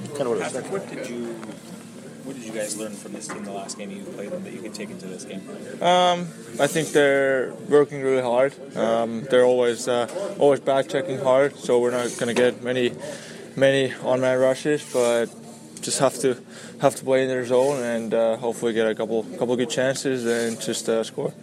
kind of what Patrick, what did you guys learn from this team the last game you played them that you could take into this game? I think they're working really hard. They're always back checking hard, so we're not going to get many on-man rushes, but just have to play in their zone and hopefully get a couple good chances and just score.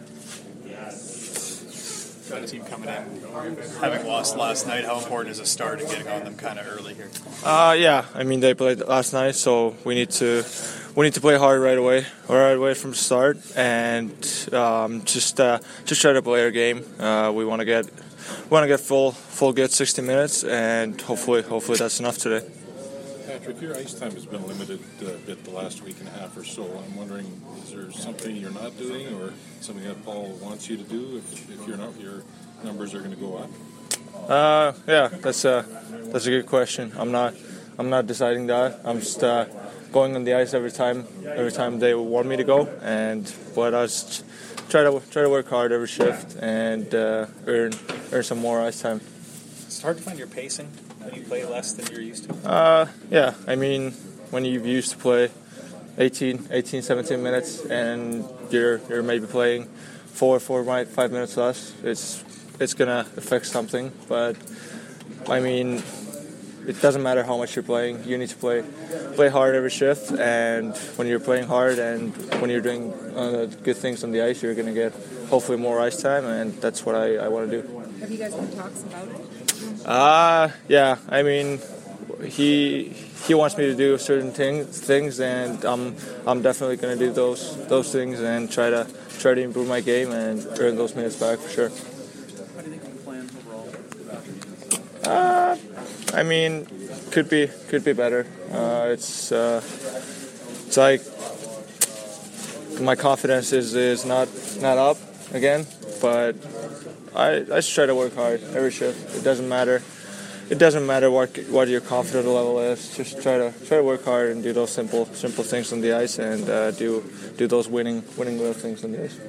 Got a team coming in, having lost last night. How important is a start and getting on them kind of early here? Yeah, I mean they played last night, so we need to play hard right away from the start, and just try to play our game. We want to get full good 60 minutes, and hopefully that's enough today. Patrick, your ice time has been limited a bit the last week and a half or so. I'm wondering, is there something you're not doing or something that Paul wants you to do? If you're not, your numbers are going to go up? Yeah, that's a good question. I'm not deciding that. I'm just going on the ice every time they want me to go, but I just try to work hard every shift and earn some more ice time. It's hard to find your pacing when you play less than you're used to. Yeah, I mean, when you've used to play 18, 17 minutes and you're maybe playing 5 minutes less, it's gonna affect something. But I mean, it doesn't matter how much you're playing. You need to play hard every shift, and when you're playing hard and when you're doing good things on the ice, you're gonna get hopefully more ice time, and that's what I want to do. Have you guys had talks about it? Yeah. I mean, he wants me to do certain things, and I'm definitely going to do those things and try to improve my game and earn those minutes back for sure. How do you think of the plan overall? I mean, could be better. It's like my confidence is not up again, but I just try to work hard every shift. It doesn't matter what your confidence level is. Just try to work hard and do those simple things on the ice, and do those winning little things on the ice.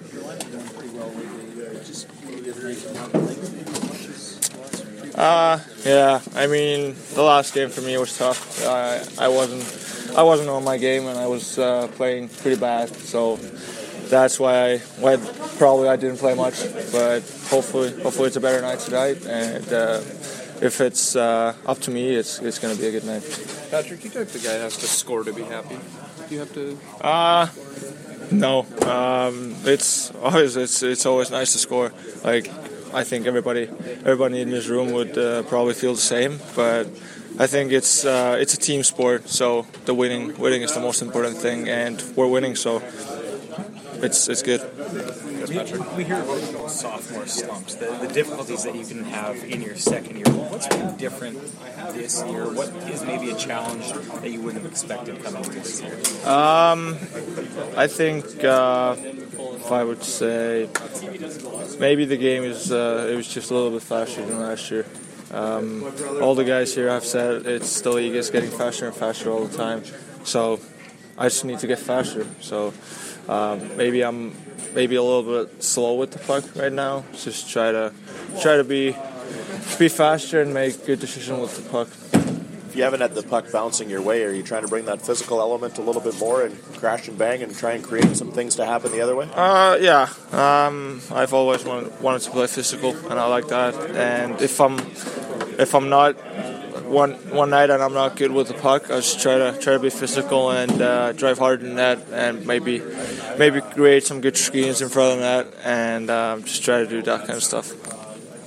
Yeah. I mean, the last game for me was tough. I wasn't on my game, and I was playing pretty bad. So that's why probably I didn't play much. But hopefully it's a better night tonight, and if it's up to me, it's going to be a good night. Patrick, you type the guy has to score to be happy. Do you have to? No. It's always nice to score. Like, I think everybody in this room would probably feel the same, but I think it's a team sport. So the winning is the most important thing, and we're winning, so it's good. We hear about sophomore slumps, the difficulties that you can have in your second year. What's been different this year? What is maybe a challenge that you wouldn't have expected coming into this year? I think if I would say maybe the game is it was just a little bit faster than last year. All the guys here have said it's the league is getting faster and faster all the time. So I just need to get faster. So maybe I'm a little bit slow with the puck right now. Just try to be faster and make good decisions with the puck. If you haven't had the puck bouncing your way, are you trying to bring that physical element a little bit more and crash and bang and try and create some things to happen the other way? Yeah. I've always wanted to play physical, and I like that. And if I'm not one night and I'm not good with the puck, I just try to be physical and drive hard in net, and maybe create some good screens in front of that, and just try to do that kind of stuff.